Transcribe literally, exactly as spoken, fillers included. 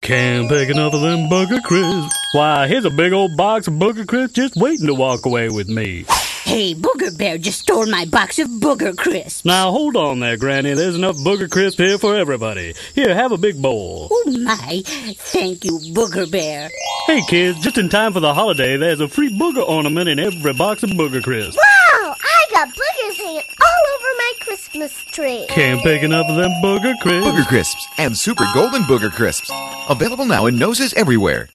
Can't pick enough of them Booger Crisps. Why, here's a big old box of Booger Crisps just waiting to walk away with me. Hey, Booger Bear just stole my box of Booger Crisps. Now, hold on there, Granny. There's enough Booger Crisps here for everybody. Here, have a big bowl. Oh, my. Thank you, Booger Bear. Hey, kids, just in time for the holiday, there's a free booger ornament in every box of Booger Crisps. Wow! I got boogers hanging all over my Christmas tree. Can't pick enough of them Booger Crisps. Booger Crisps and Super Golden Booger Crisps. Available now in noses everywhere.